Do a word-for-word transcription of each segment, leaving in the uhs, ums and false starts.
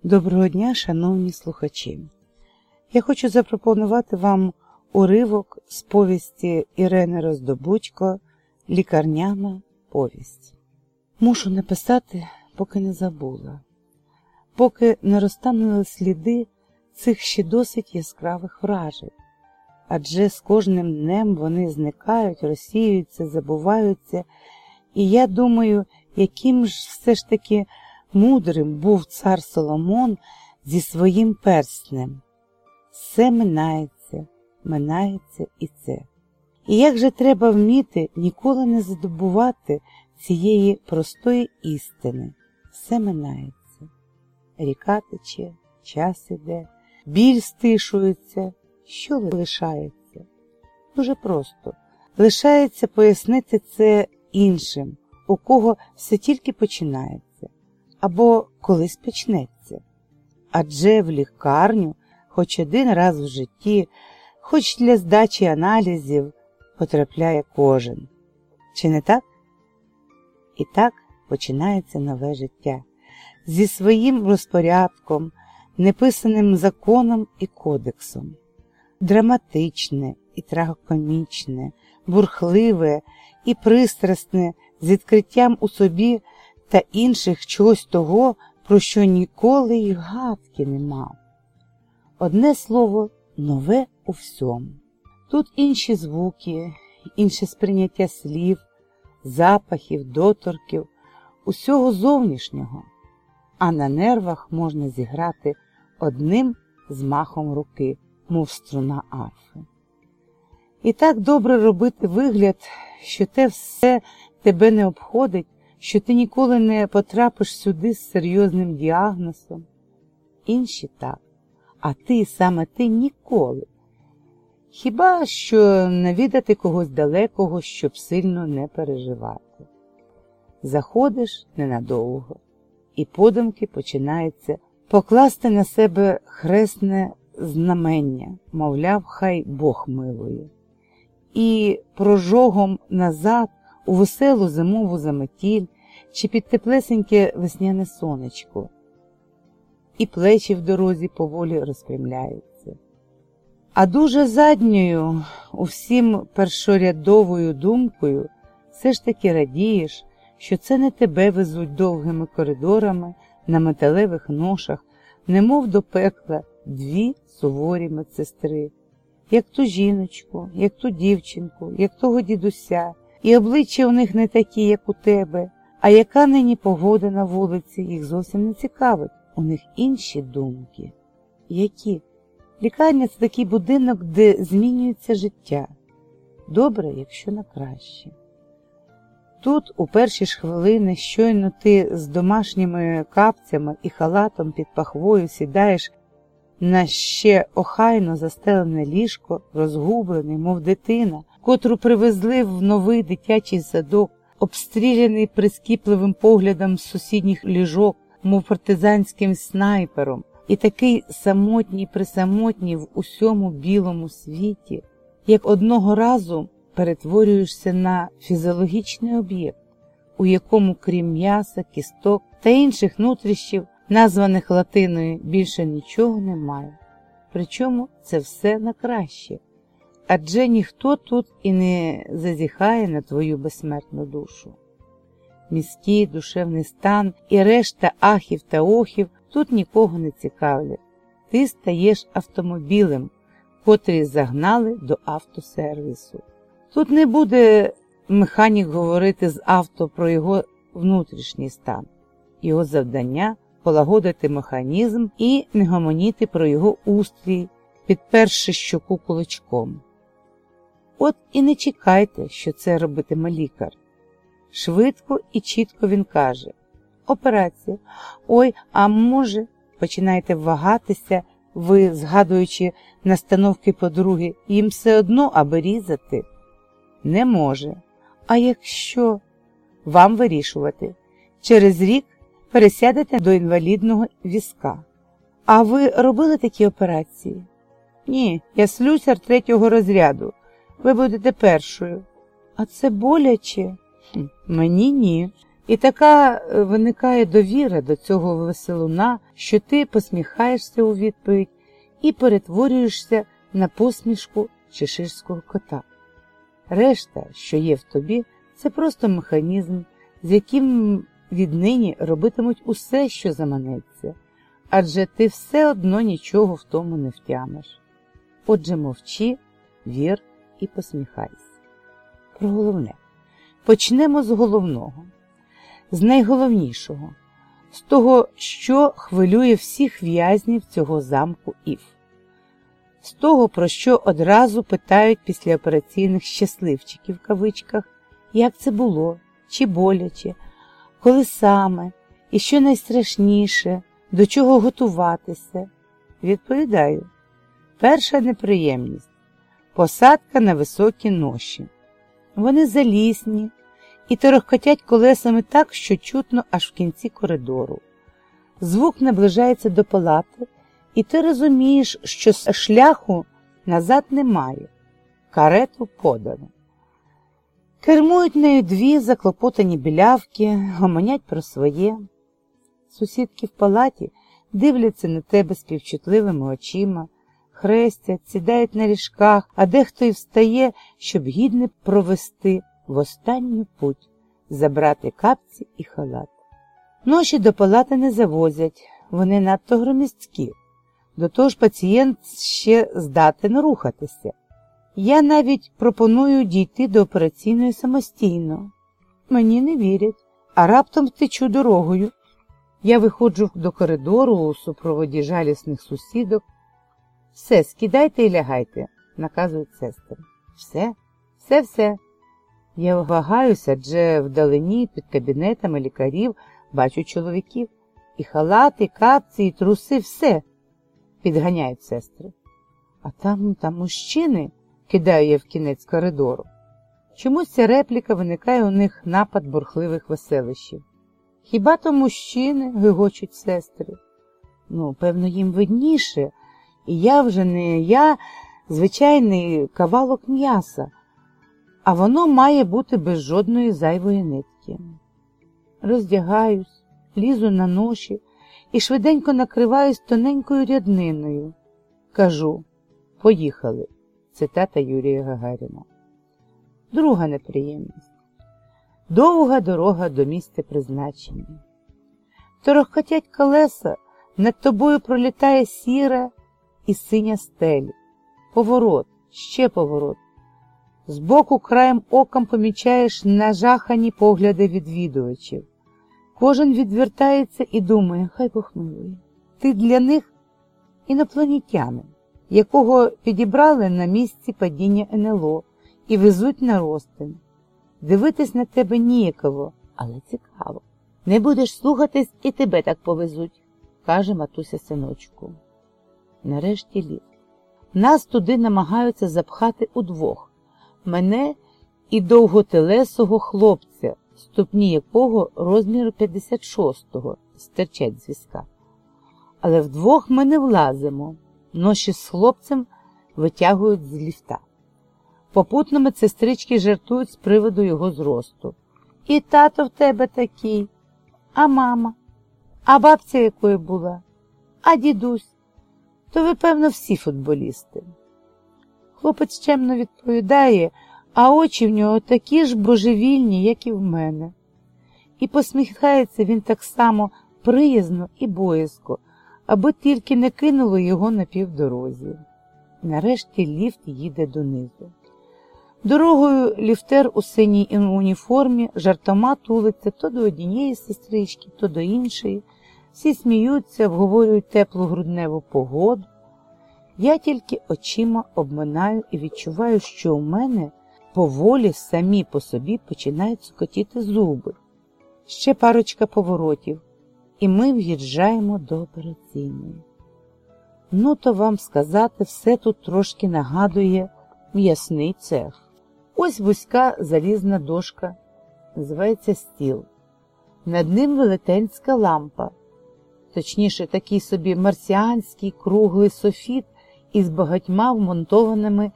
Доброго дня, шановні слухачі! Я хочу запропонувати вам уривок з повісті Ірени Роздобудько «Лікарняна повість». Мушу написати, поки не забула, поки не розтанули сліди цих ще досить яскравих вражень. Адже з кожним днем вони зникають, розсіюються, забуваються, і я думаю, яким ж все ж таки мудрим був цар Соломон зі своїм перстнем. Все минається, минається і це. І як же треба вміти ніколи не здобувати цієї простої істини. Все минається. Ріка тече, час іде, біль стишується. Що лишається? Дуже просто. Лишається пояснити це іншим, у кого все тільки починається. Або колись почнеться. Адже в лікарню хоч один раз в житті, хоч для здачі аналізів, потрапляє кожен. Чи не так? І так починається нове життя. Зі своїм розпорядком, неписаним законом і кодексом. Драматичне і трагікомічне, бурхливе і пристрасне, з відкриттям у собі та інших чогось того, про що ніколи й гадки не мав. Одне слово – нове у всьому. Тут інші звуки, інше сприйняття слів, запахів, доторків, усього зовнішнього, а на нервах можна зіграти одним змахом руки, мов струна арфи. І так добре робити вигляд, що те все тебе не обходить, що ти ніколи не потрапиш сюди з серйозним діагнозом. Інші так, а ти, саме ти, ніколи. Хіба що навідати когось далекого, щоб сильно не переживати. Заходиш ненадовго, і подумки починається покласти на себе хресне знамення, мовляв, хай Бог милує. І прожогом назад у веселу зимову заметіль чи під теплесеньке весняне сонечко. І плечі в дорозі поволі розпрямляються. А дуже задньою, усім першорядовою думкою все ж таки радієш, що це не тебе везуть довгими коридорами на металевих ношах, немов до пекла, дві суворі медсестри, як ту жіночку, як ту дівчинку, як того дідуся, і обличчя у них не такі, як у тебе, а яка нині погода на вулиці, їх зовсім не цікавить, у них інші думки. Які? Лікарня – це такий будинок, де змінюється життя. Добре, якщо на краще. Тут у перші ж хвилини, щойно ти з домашніми капцями і халатом під пахвою сідаєш на ще охайно застелене ліжко, розгублений, мов дитина, котру привезли в новий дитячий садок, обстріляний прискіпливим поглядом з сусідніх ліжок, мов партизанським снайпером, і такий самотній-присамотній в усьому білому світі, як одного разу перетворюєшся на фізіологічний об'єкт, у якому крім м'яса, кісток та інших нутрищів, названих латиною, більше нічого немає. Причому це все на краще, адже ніхто тут і не зазіхає на твою безсмертну душу. Міський душевний стан і решта ахів та охів тут нікого не цікавлять. Ти стаєш автомобілем, котрий загнали до автосервісу. Тут не буде механік говорити з авто про його внутрішній стан. Його завдання – полагодити механізм і не гомоніти про його устрій, підперши щоку кулачком. От і не чекайте, що це робитиме лікар. Швидко і чітко він каже: операція. Ой, а може, починаєте вагатися, ви, згадуючи настановки подруги, їм все одно, аби різати. Не може. А якщо? Вам вирішувати. Через рік пересядете до інвалідного візка. А ви робили такі операції? Ні, я слюсар третього розряду. Ви будете першою. А це боляче? Хм, мені ні. І така виникає довіра до цього веселуна, що ти посміхаєшся у відповідь і перетворюєшся на посмішку чеширського кота. Решта, що є в тобі, це просто механізм, з яким віднині робитимуть усе, що заманеться, адже ти все одно нічого в тому не втямиш. Отже, мовчи, вір і посміхайся. Про головне. Почнемо з головного, з найголовнішого, з того, що хвилює всіх в'язнів цього замку Ів. З того, про що одразу питають післяопераційних щасливчиків, в кавичках, як це було, чи боляче, коли саме, і що найстрашніше, до чого готуватися. Відповідаю, перша неприємність – посадка на високі ноші. Вони залісні і торохкотять колесами так, що чутно аж в кінці коридору. Звук наближається до палати, і ти розумієш, що шляху назад немає. Карету подано. Кермують нею дві заклопотані білявки, гомонять про своє. Сусідки в палаті дивляться на тебе співчутливими очима, хрестять, сідають на ліжках, а дехто й встає, щоб гідне провести в останню путь, забрати капці і халат. Ноші до палати не завозять, вони надто громісткі. До того ж пацієнт ще здатен рухатися. Я навіть пропоную дійти до операційної самостійно. Мені не вірять, а раптом втечу дорогою. Я виходжу до коридору у супроводі жалісних сусідок. «Все, скидайте і лягайте», – наказують сестри. «Все? Все-все». Я вагаюся, адже вдалині під кабінетами лікарів бачу чоловіків. І халати, і капці, і труси – все. Підганяють сестри. А там, там мужчини, кидаю я в кінець коридору. Чомусь ця репліка виникає у них напад бурхливих веселищів. Хіба то мужчини, гигочуть сестри. Ну, певно, їм видніше. І я вже не я, звичайний кавалок м'яса, а воно має бути без жодної зайвої нитки. Роздягаюсь, лізу на ноші і швиденько накриваюсь тоненькою рядниною. Кажу, поїхали. Цитата Юрія Гагаріна. Друга неприємність. Довга дорога до місця призначення. Торохкотять колеса, над тобою пролітає сіра і синя стелі. Поворот, ще поворот. Збоку краєм оком помічаєш нажахані погляди відвідувачів. Кожен відвертається і думає, хай Бог милує. Ти для них інопланетянин, якого підібрали на місці падіння ен ел о і везуть на розтин. Дивитись на тебе ніяково, але цікаво. Не будеш слухатись, і тебе так повезуть, каже матуся синочку. Нарешті ліфт. Нас туди намагаються запхати удвох. Мене і довготелесого хлопця, ступні якого розміру п'ятдесят шостого, стирчать з візка. Але вдвох ми не влазимо. Ноші з хлопцем витягують з ліфта. Попутно медсестрички жартують з приводу його зросту. І тато в тебе такий, а мама, а бабця якою була, а дідусь. То ви, певно, всі футболісти. Хлопець чемно відповідає, а очі в нього такі ж божевільні, як і в мене. І посміхається він так само приязно і боязко, аби тільки не кинуло його на півдорозі. Нарешті ліфт їде донизу. Дорогою ліфтер у синій уніформі жартома тулиться то до однієї сестрички, то до іншої. Всі сміються, обговорюють теплу грудневу погоду. Я тільки очима обминаю і відчуваю, що у мене поволі самі по собі починають цокотіти зуби. Ще парочка поворотів, і ми в'їжджаємо до операційної. Ну, то вам сказати, все тут трошки нагадує м'ясний цех. Ось вузька залізна дошка, називається стіл. Над ним велетенська лампа, точніше, такий собі марсіанський круглий софіт із багатьма вмонтованими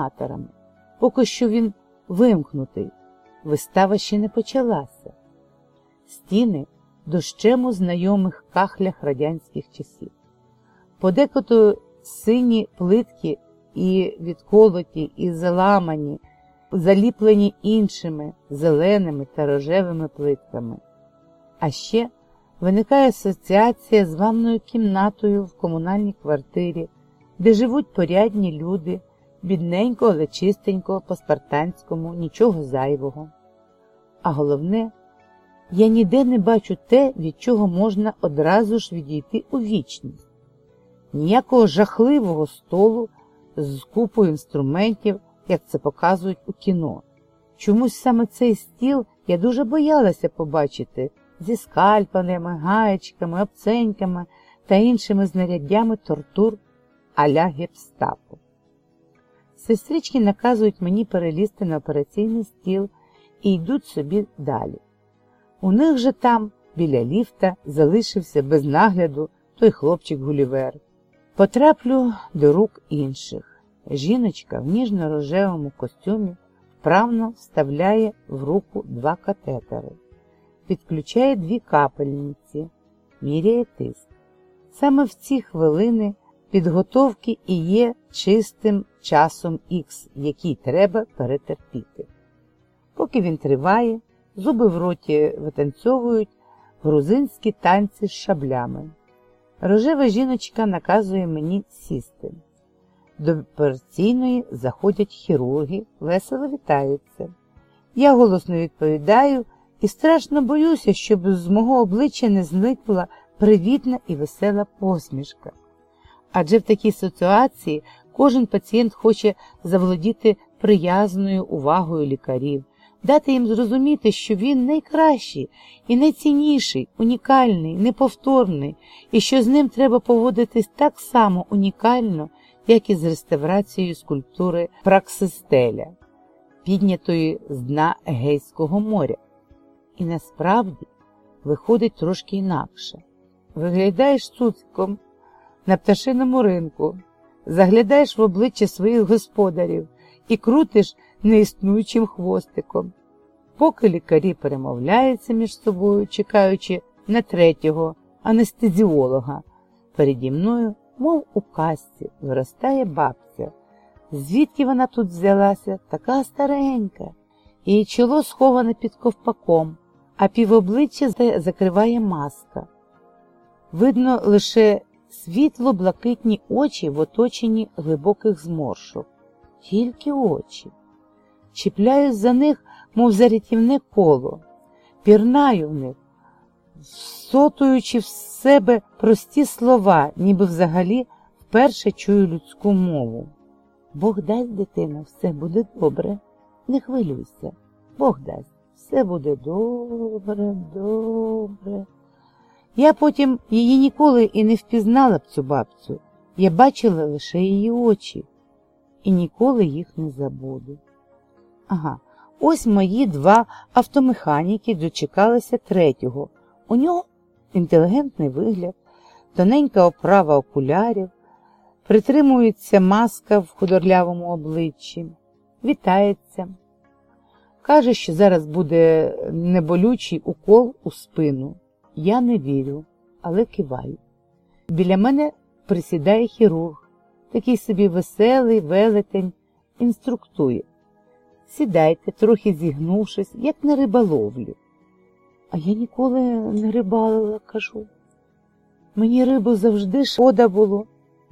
ілюмінаторами. Поки що він вимкнутий, вистава ще не почалася. стіни дощему знайомих кахлях радянських часів. Подекуди сині плитки і відколоті, і заламані, заліплені іншими зеленими та рожевими плитками. А ще виникає асоціація з ванною кімнатою в комунальній квартирі, де живуть порядні люди, бідненько, але чистенько, по-спартанському, нічого зайвого. А головне, я ніде не бачу те, від чого можна одразу ж відійти у вічність. Ніякого жахливого столу з купою інструментів, як це показують у кіно. Чомусь саме цей стіл я дуже боялася побачити зі скальпелями, гаєчками, обценьками та іншими знаряддями тортур а-ля гепстапо. Сестрички наказують мені перелізти на операційний стіл і йдуть собі далі. У них же там, біля ліфта, залишився без нагляду той хлопчик-гулівер. Потраплю до рук інших. Жіночка в ніжно-рожевому костюмі вправно вставляє в руку два катетери, підключає дві капельниці, міряє тиск. Саме в ці хвилини підготовки і є чистим часом ікс, який треба перетерпіти. Поки він триває, зуби в роті витанцьовують грузинські танці з шаблями. Рожева жіночка наказує мені сісти. До операційної заходять хірурги, весело вітаються. Я голосно відповідаю і страшно боюся, щоб з мого обличчя не зникла привітна і весела посмішка. Адже в такій ситуації кожен пацієнт хоче заволодіти приязною увагою лікарів, дати їм зрозуміти, що він найкращий і найцінніший, унікальний, неповторний, і що з ним треба поводитись так само унікально, як і з реставрацією скульптури Праксистеля, піднятої з дна Егейського моря. І насправді виходить трошки інакше. Виглядаєш цуциком на пташиному ринку, заглядаєш в обличчя своїх господарів і крутиш неіснуючим хвостиком. Поки лікарі перемовляються між собою, чекаючи на третього анестезіолога, переді мною, мов у казці, виростає бабця. Звідки вона тут взялася? Така старенька. Її чоло сховане під ковпаком, а півобличчя закриває маска. Видно лише світло-блакитні очі в оточенні глибоких зморшок. Тільки очі. Чіпляюсь за них, мов за рятівне коло. Пірнаю в них, всотуючи в себе прості слова, ніби взагалі вперше чую людську мову. Бог дасть, дитино, все буде добре. Не хвилюйся. Бог дасть, все буде добре, добре. Я потім її ніколи і не впізнала б, цю бабцю. Я бачила лише її очі. І ніколи їх не забуду. Ага, ось мої два автомеханіки дочекалися третього. У нього інтелігентний вигляд, тоненька оправа окулярів, притримується маска в худорлявому обличчі, вітається. Каже, що зараз буде неболючий укол у спину. Я не вірю, але киваю. Біля мене присідає хірург, такий собі веселий велетень, інструктує. Сідайте, трохи зігнувшись, як на риболовлю. А я ніколи не рибалила, кажу. Мені рибу завжди шкода було.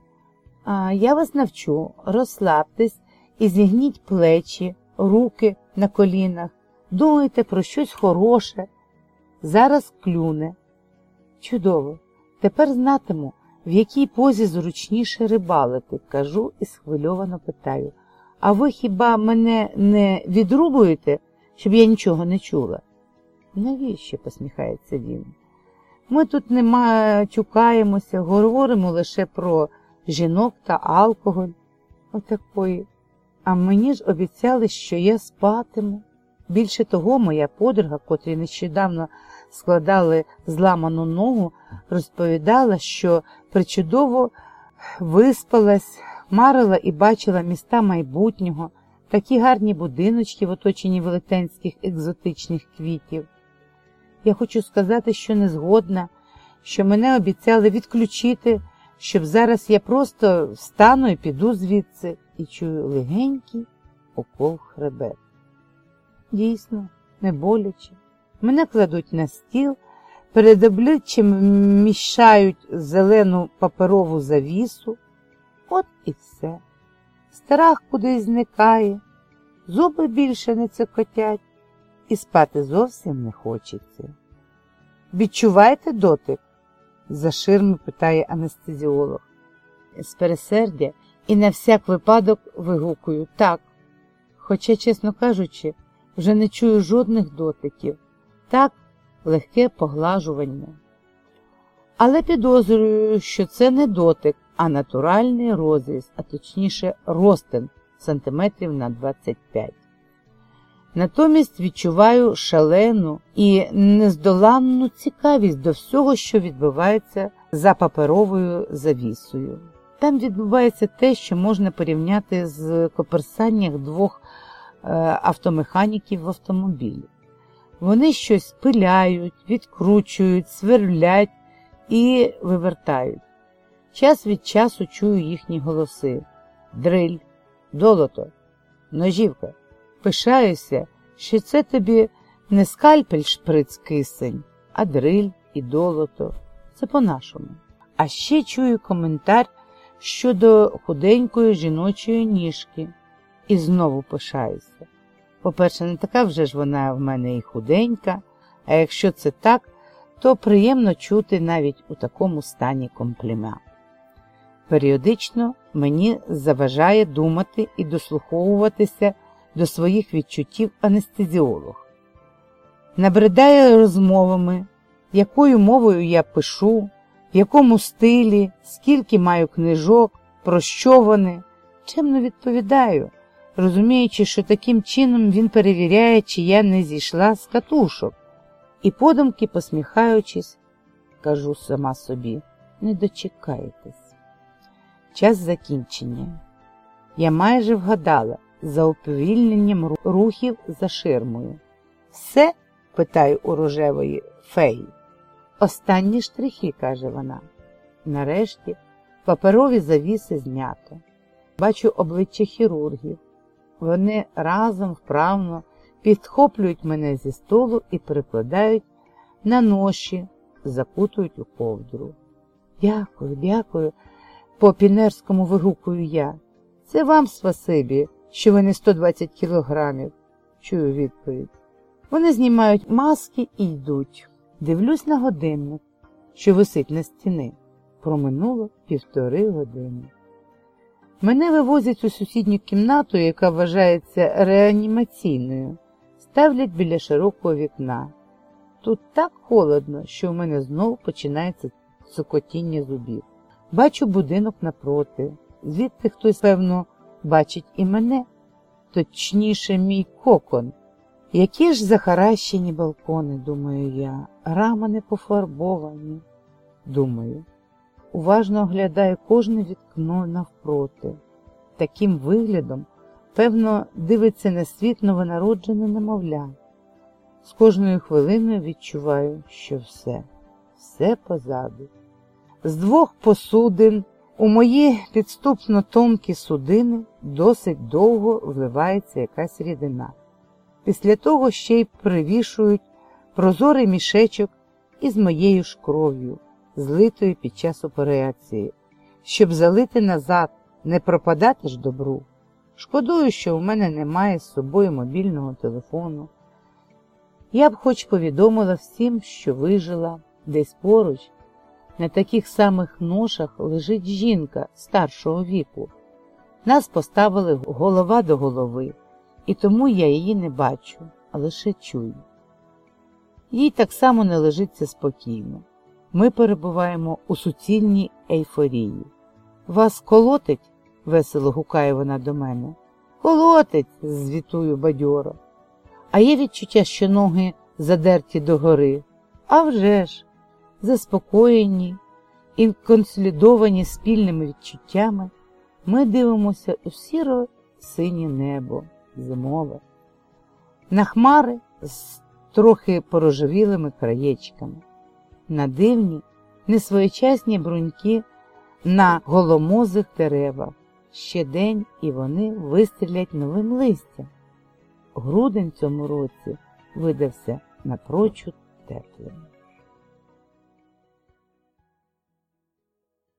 А я вас навчу, розслабтесь і зігніть плечі, руки на колінах, думайте про щось хороше. Зараз клюне. Чудово. Тепер знатиму, в якій позі зручніше рибалити, кажу і схвильовано питаю. А ви хіба мене не відрубуєте, щоб я нічого не чула? Навіщо, посміхається він. Ми тут не матюкаємося, говоримо лише про жінок та алкоголь. Отакої. А мені ж обіцяли, що я спатиму. Більше того, моя подруга, котрій нещодавно складали зламану ногу, розповідала, що причудово виспалась, марила і бачила міста майбутнього, такі гарні будиночки в оточенні велетенських екзотичних квітів. Я хочу сказати, що не згодна, що мене обіцяли відключити, щоб зараз я просто встану і піду звідси, і чую легенький укол в хребет. Дійсно, не боляче. Мене кладуть на стіл, перед обличчям вміщають зелену паперову завісу. От і все. Страх кудись зникає, зуби більше не цокотять, і спати зовсім не хочеться. «Відчуваєте дотик?» – за ширми питає анестезіолог. З пересердя і на всяк випадок вигукую «так». Хоча, чесно кажучи, вже не чую жодних дотиків. Так, легке поглажування. Але підозрюю, що це не дотик, а натуральний розріз, а точніше розтин сантиметрів на двадцять п'ять. Натомість відчуваю шалену і нездоланну цікавість до всього, що відбувається за паперовою завісою. Там відбувається те, що можна порівняти з коперсанням двох е, автомеханіків в автомобілі. Вони щось пиляють, відкручують, сверлять і вивертають. Час від часу чую їхні голоси. Дриль, долото, ножівка. Пишаюся, що це тобі не скальпель шприц кисень, а дриль і долото. Це по-нашому. А ще чую коментар щодо худенької жіночої ніжки. І знову пишаюся. По-перше, не така вже ж вона в мене і худенька, а якщо це так, то приємно чути навіть у такому стані комплімент. Періодично мені заважає думати і дослуховуватися до своїх відчуттів анестезіолог. Набридає розмовами, якою мовою я пишу, в якому стилі, скільки маю книжок, про що вони. Чемно відповідаю, розуміючи, що таким чином він перевіряє, чи я не зійшла з катушок. І подумки, посміхаючись, кажу сама собі, не дочекаєтесь. Час закінчення. Я майже вгадала за уповільненням рухів за ширмою. «Все?» – питаю у рожевої феї. «Останні штрихи», – каже вона. Нарешті паперові завіси знято. Бачу обличчя хірургів. Вони разом вправно підхоплюють мене зі столу і перекладають на ноші, закутують у ковдру. «Дякую, дякую», – по-пінерському вигукую я. «Це вам спасибі, що ви не сто двадцять кілограмів», – чую відповідь. Вони знімають маски і йдуть. Дивлюсь на годинник, що висить на стіни. Проминуло півтори години. Мене вивозять у сусідню кімнату, яка вважається реанімаційною. Ставлять біля широкого вікна. Тут так холодно, що в мене знову починається цокотіння зубів. Бачу будинок напроти. Звідти хтось, певно, бачить і мене. Точніше, мій кокон. Які ж захаращені балкони, думаю я. Рама не пофарбовані. Думаю. Уважно оглядаю кожне вікно навпроти. Таким виглядом, певно, дивиться на світ новонароджене немовля. З кожною хвилиною відчуваю, що все, все позаду. З двох посудин у мої підступно тонкі судини досить довго вливається якась рідина. Після того ще й привішують прозорий мішечок із моєю ж кров'ю, злитою під час операції, щоб залити назад, не пропадати ж добру. Шкодую, що у мене немає з собою мобільного телефону. Я б хоч повідомила всім, що вижила. Десь поруч, на таких самих ношах, лежить жінка старшого віку. Нас поставили голова до голови, і тому я її не бачу, а лише чую. Їй так само не лежиться спокійно. Ми перебуваємо у суцільній ейфорії. «Вас колотить?» – весело гукає вона до мене. «Колотить!» – звітую бадьоро. А є відчуття, що ноги задерті догори. А вже ж! Заспокоєні і консолідовані спільними відчуттями, ми дивимося у сіро-синє небо, зимове. На хмари з трохи порожевілими краєчками, на дивні, несвоєчасні бруньки на голомозих деревах. Ще день, і вони вистрілять новим листям. Грудень цьому році видався напрочуд теплим.